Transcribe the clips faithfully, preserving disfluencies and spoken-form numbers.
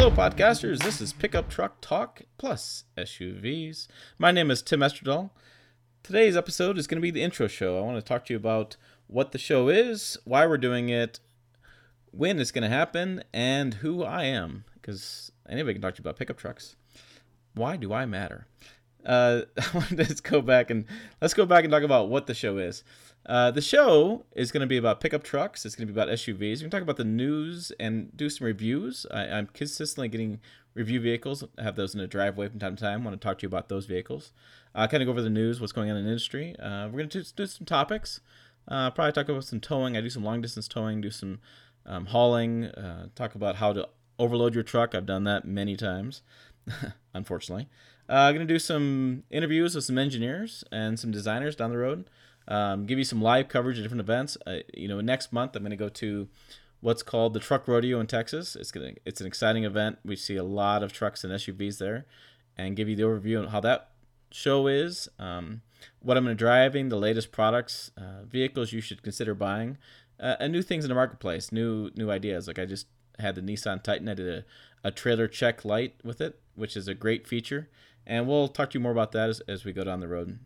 Hello, podcasters. This is Pickup Truck Talk plus S U Vs. My name is Tim Estradell. Today's episode is going to be the intro show. I want to talk to you about what the show is, why we're doing it, when it's going to happen, and who I am. Because anybody can talk to you about pickup trucks. Why do I matter? Uh, I want to just go back and let's go back and talk about what the show is. Uh, the show is going to be about pickup trucks. It's going to be about S U Vs. We're going to talk about the news and do some reviews. I, I'm consistently getting review vehicles. I have those in the driveway from time to time. I want to talk to you about those vehicles. Uh, kind of go over the news, what's going on in the industry. Uh, we're going to do, do some topics. Uh, probably talk about some towing. I do some long distance towing, do some um, hauling, uh, talk about how to overload your truck. I've done that many times, unfortunately. I'm uh, going to do some interviews with some engineers and some designers down the road. Um, give you some live coverage of different events. Uh, you know, next month I'm going to go to what's called the Truck Rodeo in Texas. It's gonna, it's an exciting event. We see a lot of trucks and S U Vs there, and give you the overview of how that show is, um, what I'm going to be driving, the latest products, uh, vehicles you should consider buying, uh, and new things in the marketplace, new new ideas. Like I just had the Nissan Titan. I did a, a trailer check light with it, which is a great feature, and we'll talk to you more about that as, as we go down the road.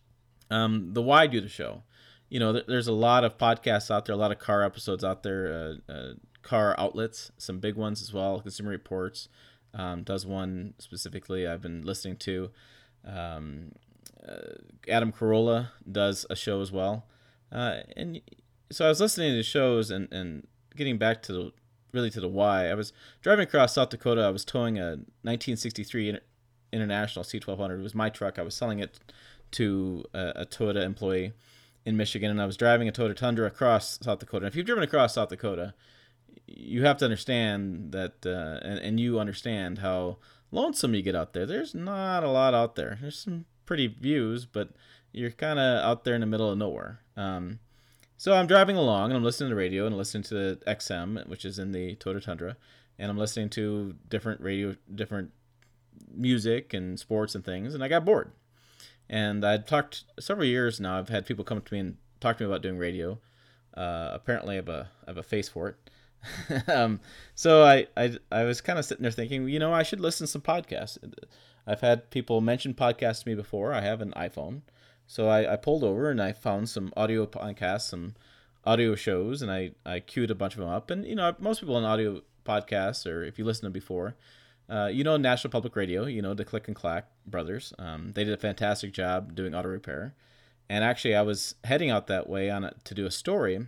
Um, the why do the show. You know, th- there's a lot of podcasts out there, a lot of car episodes out there, uh, uh, car outlets, some big ones as well. Consumer Reports um, does one specifically I've been listening to. Um, uh, Adam Carolla does a show as well. Uh, and so I was listening to shows and, and getting back to the, really to the why. I was driving across South Dakota. I was towing a nineteen sixty-three Inter- International C twelve hundred. It was my truck. I was selling it to a, a Toyota employee in Michigan, and I was driving a Toyota Tundra across South Dakota. And if you've driven across South Dakota, you have to understand that, uh, and, and you understand how lonesome you get out there. There's not a lot out there. There's some pretty views, but you're kind of out there in the middle of nowhere. Um, so I'm driving along, and I'm listening to the radio, and listening to the X M, which is in the Toyota Tundra, and I'm listening to different radio, different music and sports and things, and I got bored. And I'd talked several years now. I've had people come up to me and talk to me about doing radio. Uh, apparently, I have a I have a face for it. um, so I, I I was kind of sitting there thinking, you know, I should listen to some podcasts. I've had people mention podcasts to me before. I have an iPhone, so I, I pulled over and I found some audio podcasts, some audio shows, and I I queued a bunch of them up. And you know, most people on audio podcasts, or if you listen to them before. Uh, you know National Public Radio, you know the Click and Clack brothers. Um, they did a fantastic job doing auto repair. And actually, I was heading out that way on a, to do a story,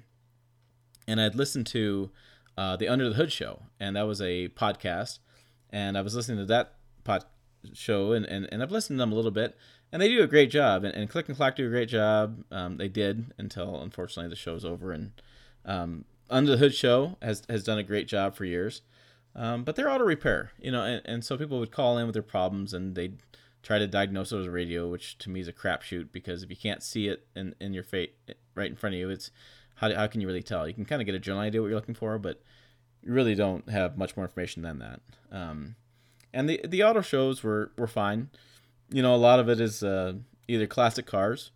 and I'd listened to uh, the Under the Hood show, and that was a podcast. And I was listening to that pod show, and, and, and I've listened to them a little bit, and they do a great job. And, and Click and Clack do a great job. Um, they did until, unfortunately, the show's over. And um, Under the Hood show has has done a great job for years. Um, but they're auto repair, you know, and, and so people would call in with their problems, and they'd try to diagnose it as a radio, which to me is a crapshoot, because if you can't see it in, in your face right in front of you, it's how how can you really tell? You can kind of get a general idea what you're looking for, but you really don't have much more information than that. Um, and the the auto shows were, were fine. You know, a lot of it is uh, either classic cars,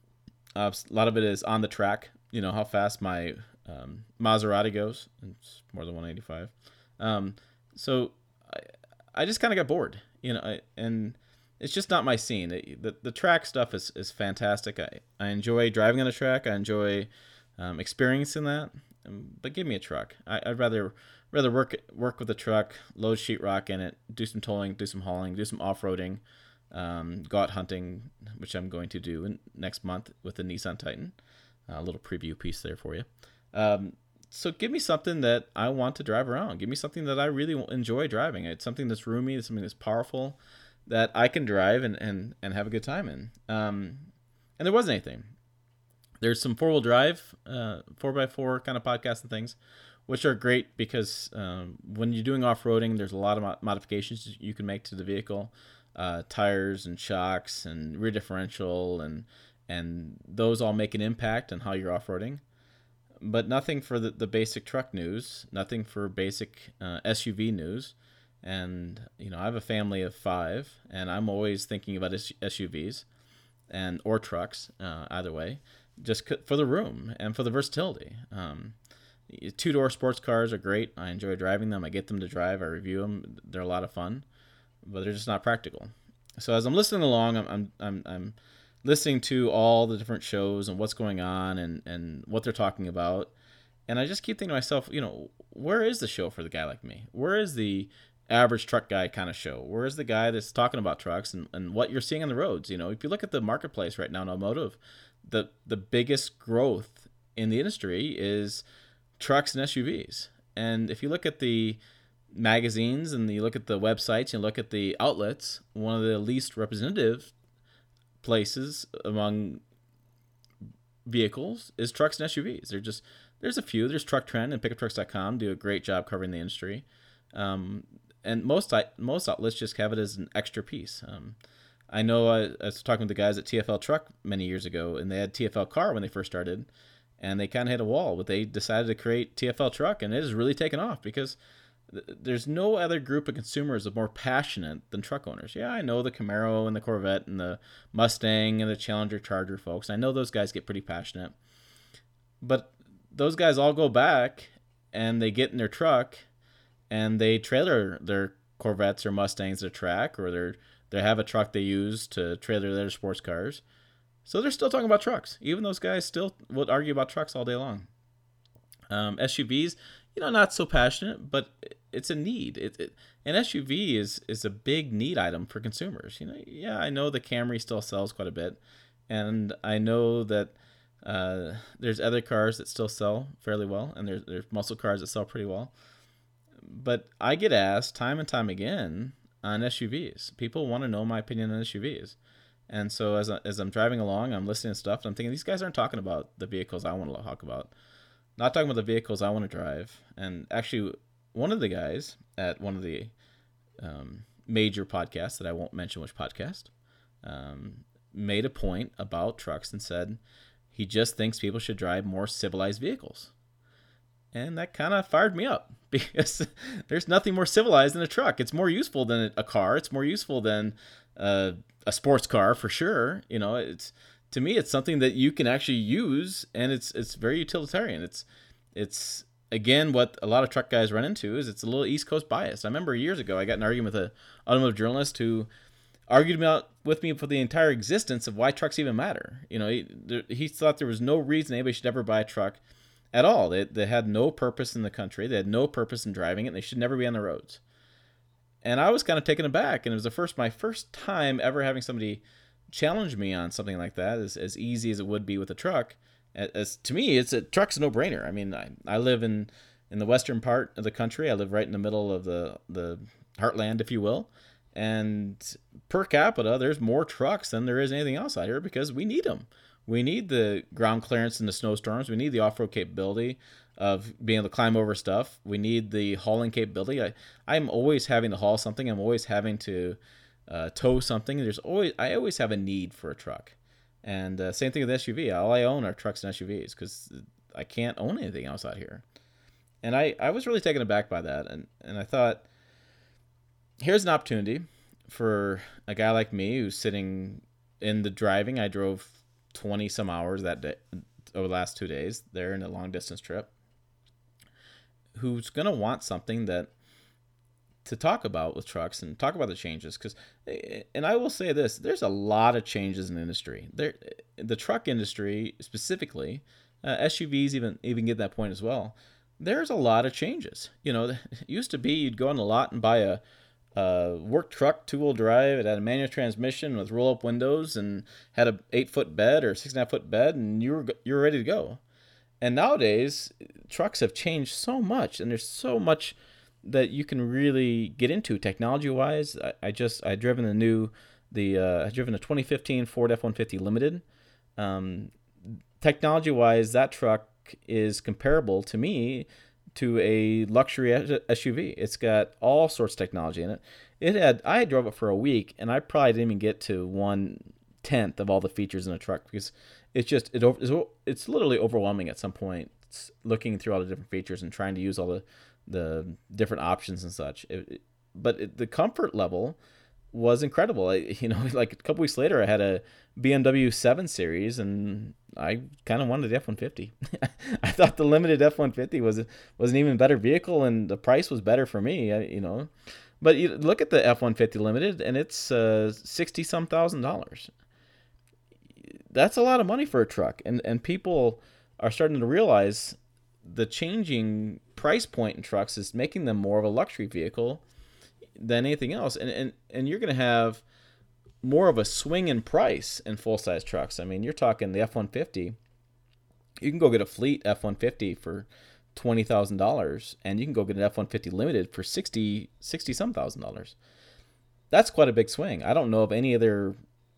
uh, a lot of it is on the track. You know how fast my um, Maserati goes. It's more than one eighty-five. Um, so I, I just kind of got bored, you know, I, and it's just not my scene. It, the the track stuff is, is fantastic. I, I enjoy driving on the track. I enjoy um, experiencing that. Um, but give me a truck. I, I'd rather rather work work with a truck, load sheetrock in it, do some towing, do some hauling, do some off roading, um, go out hunting, which I'm going to do in, next month with the Nissan Titan. A little preview piece there for you. Um, So give me something that I want to drive around. Give me something that I really enjoy driving. It's something that's roomy, it's something that's powerful, that I can drive and, and, and have a good time in. Um, and there wasn't anything. There's some four-wheel drive, uh, four by four kind of podcasts and things, which are great because um, when you're doing off-roading, there's a lot of mo- modifications you can make to the vehicle. Uh, tires and shocks and rear differential, and, and those all make an impact on how you're off-roading. But nothing for the, the basic truck news, nothing for basic uh, S U V news. And, you know, I have a family of five, and I'm always thinking about S U Vs and or trucks, uh, either way, just for the room and for the versatility. Um, Two-door sports cars are great. I enjoy driving them. I get them to drive. I review them. They're a lot of fun, but they're just not practical. So as I'm listening along, I'm I'm I'm, I'm listening to all the different shows and what's going on and, and what they're talking about. And I just keep thinking to myself, you know, where is the show for the guy like me? Where is the average truck guy kind of show? Where is the guy that's talking about trucks and, and what you're seeing on the roads? You know, if you look at the marketplace right now in automotive, the the biggest growth in the industry is trucks and S U Vs. And if you look at the magazines and you look at the websites and look at the outlets, one of the least representative places among vehicles is trucks and S U Vs. They're just there's a few. There's Truck Trend and pickup trucks dot com do a great job covering the industry, um, and most most outlets just have it as an extra piece. Um, I know I, I was talking with the guys at T F L Truck many years ago, and they had T F L Car when they first started, and they kind of hit a wall. But they decided to create T F L Truck, and it has really taken off because there's no other group of consumers that are more passionate than truck owners. Yeah, I know the Camaro and the Corvette and the Mustang and the Challenger Charger folks. I know those guys get pretty passionate. But those guys all go back and they get in their truck and they trailer their Corvettes or Mustangs to track, or they're, they have a truck they use to trailer their sports cars. So they're still talking about trucks. Even those guys still would argue about trucks all day long. Um, S U Vs, you know, not so passionate, but it's a need. It, it an S U V is is a big need item for consumers. You know, yeah, I know the Camry still sells quite a bit, and I know that uh, there's other cars that still sell fairly well, and there's there's muscle cars that sell pretty well. But I get asked time and time again on S U Vs. People want to know my opinion on S U Vs, and so as I, as I'm driving along, I'm listening to stuff, and I'm thinking these guys aren't talking about the vehicles I want to talk about. Not talking about the vehicles I want to drive. And actually, one of the guys at one of the um, major podcasts that I won't mention which podcast um, made a point about trucks and said he just thinks people should drive more civilized vehicles. And that kind of fired me up because there's nothing more civilized than a truck. It's more useful than a car. It's more useful than uh, a sports car for sure. You know, it's to me, it's something that you can actually use, and it's it's very utilitarian. It's it's again what a lot of truck guys run into is it's a little East Coast bias. I remember years ago I got in an argument with an automotive journalist who argued about with me for the entire existence of why trucks even matter. You know, he, he thought there was no reason anybody should ever buy a truck at all. They they had no purpose in the country. They had no purpose in driving it. And they should never be on the roads. And I was kind of taken aback, and it was the first my first time ever having somebody challenge me on something like that, as, as easy as it would be with a truck. As, as to me, it's a truck's a no-brainer. I mean, I, I live in, in the western part of the country. I live right in the middle of the, the heartland, if you will. And per capita, there's more trucks than there is anything else out here because we need them. We need the ground clearance in the snowstorms. We need the off-road capability of being able to climb over stuff. We need the hauling capability. I, I'm always having to haul something. I'm always having to Uh, tow something. There's always I always have a need for a truck, and uh, same thing with S U V. All I own are trucks and S U Vs because I can't own anything else out here. And I, I was really taken aback by that, and and I thought, here's an opportunity for a guy like me who's sitting in the driving. I drove twenty some hours that day over the last two days there in a long distance trip. Who's gonna want something that to talk about with trucks and talk about the changes, because, and I will say this, there's a lot of changes in the industry. There, the truck industry specifically, uh, S U Vs even even get that point as well. There's a lot of changes. You know, it used to be you'd go on the lot and buy a, a work truck, two wheel drive. It had a manual transmission with roll up windows and had a eight foot bed or six and a half foot bed, and you were you were ready to go. And nowadays, trucks have changed so much, and there's so much that you can really get into technology wise. I, I just I driven the new the uh, I driven a twenty fifteen Ford F one fifty Limited. Um, technology wise, that truck is comparable to me to a luxury S U V. It's got all sorts of technology in it. It had I drove it for a week, and I probably didn't even get to one tenth of all the features in a truck because it's just it it's, it's literally overwhelming at some point. It's looking through all the different features and trying to use all the the different options and such. It, it, but it, the comfort level was incredible. I, you know, like a couple weeks later, I had a B M W seven Series, and I kind of wanted the F one fifty. I thought the limited F one fifty was was an even better vehicle, and the price was better for me. I, you know, but you look at the F one fifty limited, and it's uh, sixty some thousand dollars. That's a lot of money for a truck, and and people are starting to realize the changing price point in trucks is making them more of a luxury vehicle than anything else, and and and you're going to have more of a swing in price in full size trucks. I mean, you're talking the F one fifty. You can go get a fleet F one fifty for twenty thousand dollars, and you can go get an F one fifty limited for sixty, sixty some thousand dollars. That's quite a big swing. I don't know of any other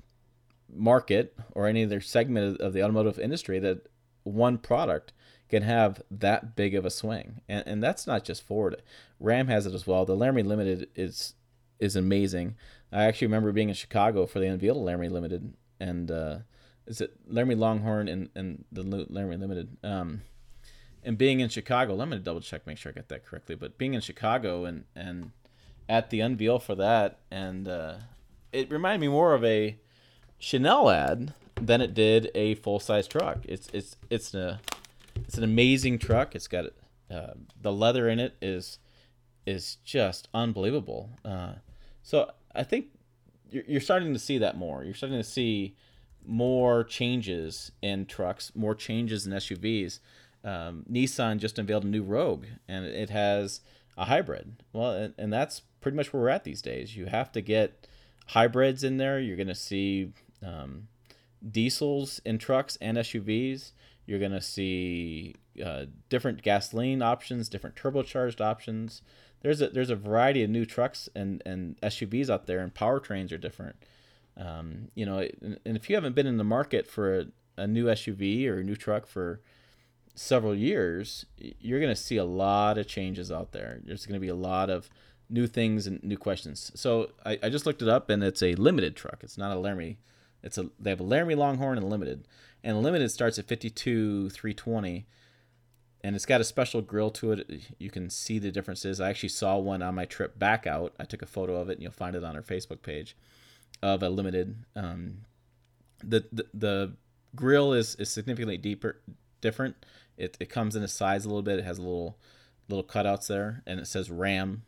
market or any other segment of the automotive industry that one product can have that big of a swing. And and that's not just Ford. Ram has it as well. The Laramie Limited is is amazing. I actually remember being in Chicago for the unveil of Laramie Limited, and uh, is it Laramie Longhorn and, and the Laramie Limited? Um, and being in Chicago, let me double check, make sure I get that correctly. But being in Chicago and and at the unveil for that, and uh, it reminded me more of a Chanel ad than it did a full size truck. It's it's it's a it's an amazing truck. It's got uh, the leather in it is is just unbelievable. Uh, so I think you're, you're starting to see that more. You're starting to see more changes in trucks, more changes in S U Vs. Um, Nissan just unveiled a new Rogue, and it has a hybrid. Well, and, and that's pretty much where we're at these days. You have to get hybrids in there. You're going to see um, diesels in trucks and S U Vs. You're going to see uh, different gasoline options, different turbocharged options. There's a there's a variety of new trucks and, and S U Vs out there, and powertrains are different. Um, you know, and, and if you haven't been in the market for a, a new S U V or a new truck for several years, you're going to see a lot of changes out there. There's going to be a lot of new things and new questions. So I, I just looked it up, and it's a limited truck. It's not a Laramie. It's a they have a Laramie Longhorn and a limited, and the limited starts at fifty-two three twenty, and it's got a special grill to it. You can see the differences. I actually saw one on my trip back out. I took a photo of it, and you'll find it on our Facebook page of a limited. Um, the, the the grill is is significantly deeper different. It it comes in a size a little bit. It has a little little cutouts there, and it says Ram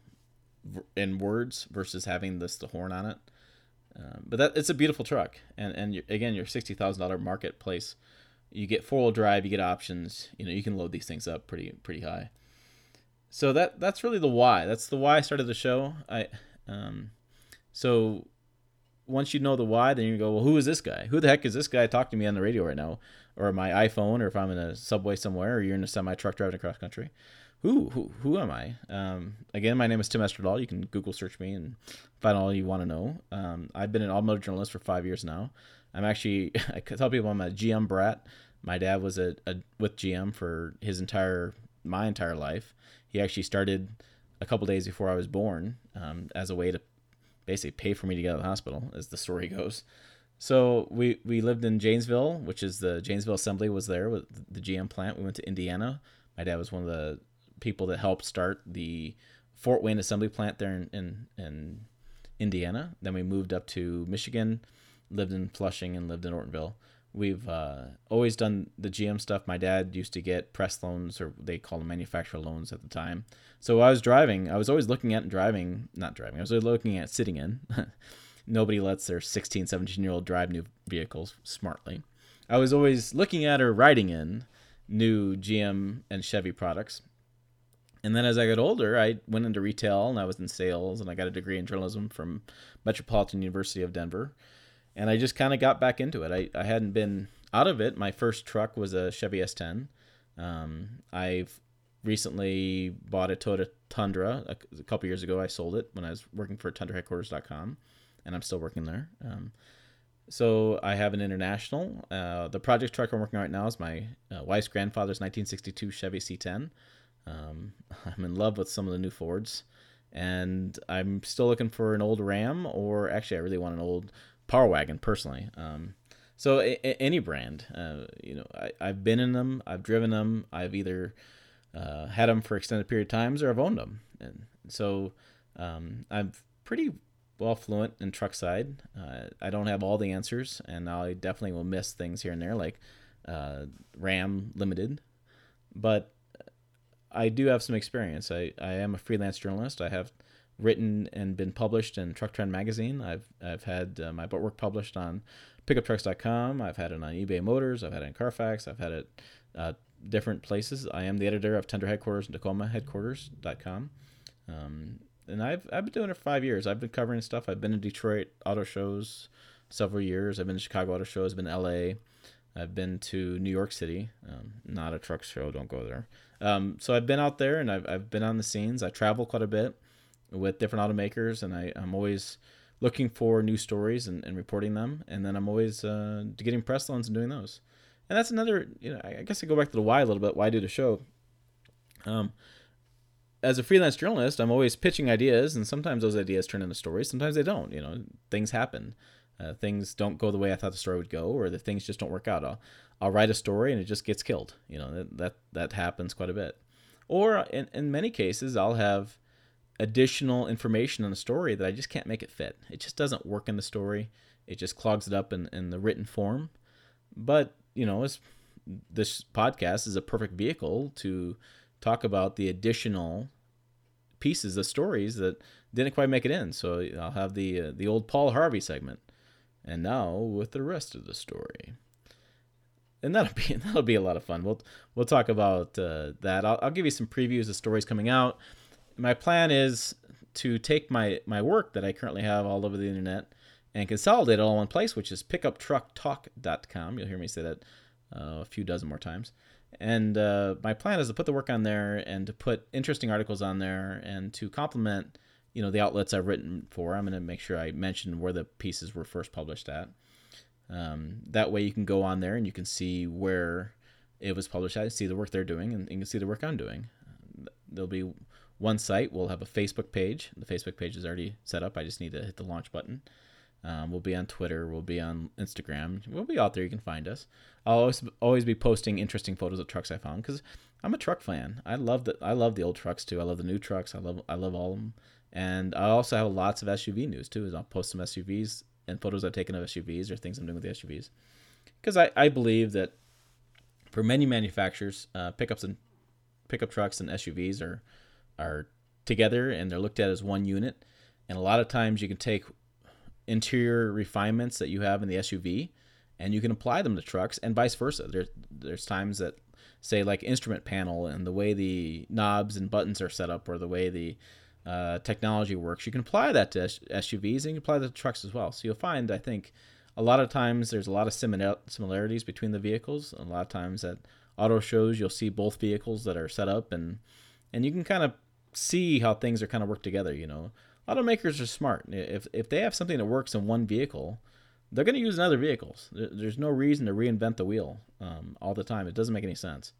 in words versus having this the horn on it. Um, but that it's a beautiful truck, and and you're, again, your sixty thousand dollar marketplace, you get four wheel drive, you get options. You know, you can load these things up pretty pretty high. So that that's really the why. That's the why I started the show. I um, so once you know the why, then you go, well, who is this guy? Who the heck is this guy talking to me on the radio right now, or my iPhone, or if I'm in a subway somewhere, or you're in a semi truck driving across country? Who, who, who am I? Um, again, my name is Tim Esterdahl. You can Google search me and find all you want to know. Um, I've been an automotive journalist for five years now. I'm actually, I tell people I'm a G M brat. My dad was a, a with G M for his entire, my entire life. He actually started a couple days before I was born, um, as a way to basically pay for me to get out of the hospital, as the story goes. So we, we lived in Janesville, which is the Janesville Assembly was there with the G M plant. We went to Indiana. My dad was one of the people that helped start the Fort Wayne assembly plant there in, in, in Indiana. Then we moved up to Michigan, lived in Flushing, and lived in Ortonville. We've uh, always done the G M stuff. My dad used to get press loans, or they called them manufacturer loans at the time. So I was driving. I was always looking at and driving, not driving. I was always looking at sitting in. Nobody lets their sixteen, seventeen-year-old drive new vehicles smartly. I was always looking at or riding in new G M and Chevy products. And then as I got older, I went into retail, and I was in sales, and I got a degree in journalism from Metropolitan University of Denver. And I just kind of got back into it. I, I hadn't been out of it. My first truck was a Chevy S ten. Um, I've recently bought a Toyota Tundra. A, a couple years ago, I sold it when I was working for tundra headquarters dot com, and I'm still working there. Um, so I have an International. Uh, the project truck I'm working on right now is my uh, wife's grandfather's nineteen sixty-two Chevy C ten. Um, I'm in love with some of the new Fords, and I'm still looking for an old Ram, or actually I really want an old Power Wagon personally. Um, so a, a, any brand, uh, you know, I, I've been in them, I've driven them, I've either uh, had them for extended period of times, or I've owned them. And so um, I'm pretty well fluent in truck side. Uh, I don't have all the answers, and I definitely will miss things here and there, like uh, Ram Limited. but I do have some experience. I, I am a freelance journalist. I have written and been published in Truck Trend magazine. I've I've had uh, my work published on pickup trucks dot com. I've had it on eBay Motors. I've had it in Carfax. I've had it uh, different places. I am the editor of Tender Headquarters and Tacoma Headquarters dot com. Um, and I've I've been doing it for five years. I've been covering stuff. I've been in Detroit auto shows several years. I've been to Chicago auto shows. I've been to L A. I've been to New York City. Um, not a truck show. Don't go there. Um, so I've been out there and I've I've been on the scenes. I travel quite a bit with different automakers, and I, I'm always looking for new stories and, and reporting them. And then I'm always uh, getting press loans and doing those. And that's another, you know, I guess I go back to the why a little bit. Why do the show? Um, as a freelance journalist, I'm always pitching ideas, and sometimes those ideas turn into stories. Sometimes they don't. You know, things happen. Uh, things don't go the way I thought the story would go, or the things just don't work out. I'll, I'll write a story and it just gets killed. You know, that that, that happens quite a bit. Or in, in many cases, I'll have additional information on the story that I just can't make it fit. It just doesn't work in the story. It just clogs it up in, in the written form. But, you know, it's, this podcast is a perfect vehicle to talk about the additional pieces of stories that didn't quite make it in. So I'll have the uh, the old Paul Harvey segment. And now with the rest of the story. And that'll be that'll be a lot of fun. We'll we'll talk about uh, that. I'll, I'll give you some previews of stories coming out. My plan is to take my, my work that I currently have all over the internet and consolidate it all in one place, which is pickup truck talk dot com. You'll hear me say that uh, a few dozen more times. And uh, my plan is to put the work on there and to put interesting articles on there and to complement, you know, the outlets I've written for. I'm going to make sure I mention where the pieces were first published at. Um, that way you can go on there and you can see where it was published at, see the work they're doing, and you can see the work I'm doing. There'll be one site. We'll have a Facebook page. The Facebook page is already set up. I just need to hit the launch button. Um, we'll be on Twitter. We'll be on Instagram. We'll be out there. You can find us. I'll always always be posting interesting photos of trucks I found because I'm a truck fan. I love the I love the old trucks too. I love the new trucks. I love I love all of them. And I also have lots of S U V news too. Is I'll post some S U Vs and photos I've taken of S U Vs or things I'm doing with the S U Vs. Because I, I believe that for many manufacturers, uh, pickups and pickup trucks and S U Vs are are together and they're looked at as one unit. And a lot of times you can take interior refinements that you have in the S U V and you can apply them to trucks and vice versa. There's there's times that say like instrument panel and the way the knobs and buttons are set up or the way the uh, technology works, you can apply that to S U Vs and you can apply that to trucks as well. So you'll find, I think, a lot of times there's a lot of simil- similarities between the vehicles. A lot of times at auto shows you'll see both vehicles that are set up and and you can kind of see how things are kind of work together, you know. Automakers are smart. If if they have something that works in one vehicle, they're going to use in other vehicles. There's no reason to reinvent the wheel um, all the time. It doesn't make any sense.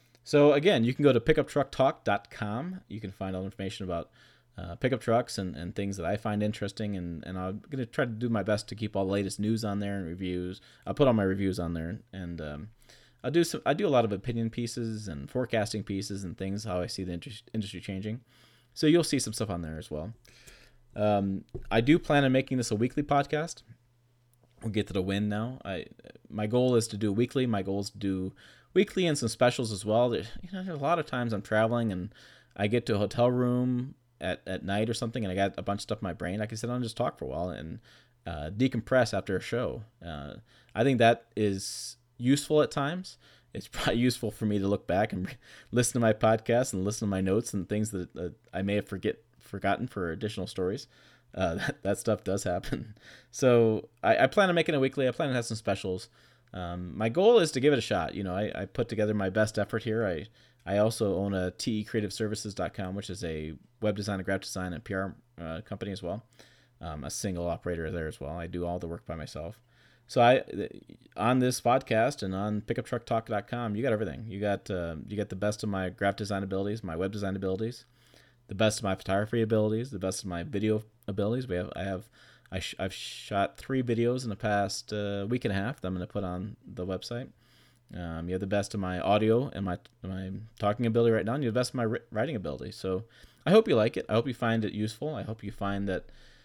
So again, you can go to pickup truck talk dot com. You can find all the information about uh, pickup trucks and, and things that I find interesting. And, and I'm going to try to do my best to keep all the latest news on there and reviews. I'll put all my reviews on there. And um, I do some, I do a lot of opinion pieces and forecasting pieces and things, how I see the industry changing. So you'll see some stuff on there as well. Um, I do plan on making this a weekly podcast. We'll get to the win now. I my goal is to do weekly. My goal is to do weekly and some specials as well. There, you know, there's a lot of times I'm traveling and I get to a hotel room at, at night or something, and I got a bunch of stuff in my brain. I can sit down and just talk for a while and uh, decompress after a show. Uh, I think that is useful at times. It's probably useful for me to look back and listen to my podcast and listen to my notes and things that uh, I may have forget forgotten for additional stories. Uh, that, that stuff does happen. So I, I plan on making it weekly. I plan to have some specials. Um, my goal is to give it a shot. You know, I, I put together my best effort here. I, I also own a T E creative services dot com, which is a web design and graphic design and P R uh, company as well. Um, a single operator there as well. I do all the work by myself. So I, on this podcast and on pickup truck talk dot com, you got everything. You got uh, you got the best of my graphic design abilities, my web design abilities, the best of my photography abilities, the best of my video abilities. We have I have I sh- I've shot three videos in the past uh, week and a half that I'm going to put on the website. Um, you have the best of my audio and my my talking ability right now, and you have the best of my ri- writing ability. So I hope you like it. I hope you find it useful. I hope you find that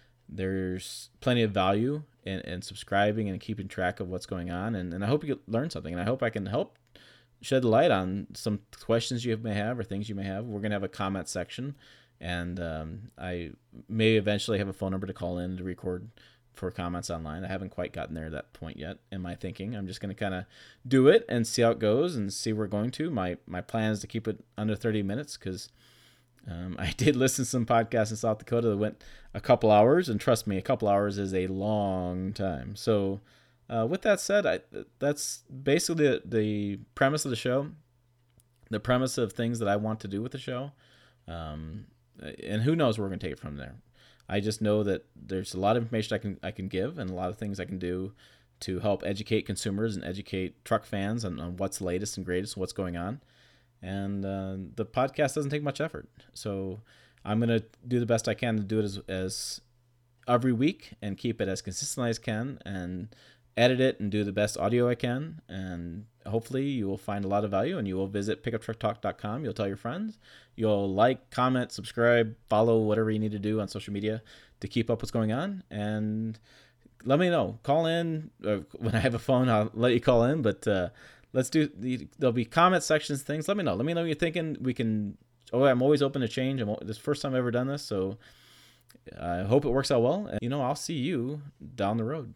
there's plenty of value in, in subscribing and keeping track of what's going on, and, and I hope you learn something, and I hope I can help shed light on some questions you may have or things you may have. We're going to have a comment section, and um, I may eventually have a phone number to call in to record for comments online. I haven't quite gotten there to that point yet in my thinking. I'm just going to kind of do it and see how it goes and see where we're going to. My my plan is to keep it under thirty minutes because um, I did listen to some podcasts in South Dakota that went a couple hours, and trust me, a couple hours is a long time. So uh, with that said, I, that's basically the, the premise of the show, the premise of things that I want to do with the show. Um, and who knows where we're going to take it from there. I just know that there's a lot of information I can I can give and a lot of things I can do to help educate consumers and educate truck fans on, on what's latest and greatest and what's going on. And uh, the podcast doesn't take much effort. So I'm going to do the best I can to do it as, as every week and keep it as consistently as I can and edit it and do the best audio I can. And hopefully you will find a lot of value, and you will visit pickup truck talk dot com. You'll tell your friends. You'll like, comment, subscribe, follow, whatever you need to do on social media to keep up what's going on. And let me know. Call in. Uh, when I have a phone, I'll let you call in. But uh, let's do the, there'll be comment sections, things. Let me know. Let me know what you're thinking. We can, oh, I'm always open to change. I'm, this is the first time I've ever done this. So I hope it works out well. And, you know, I'll see you down the road.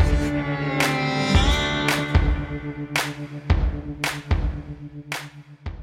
Thank you.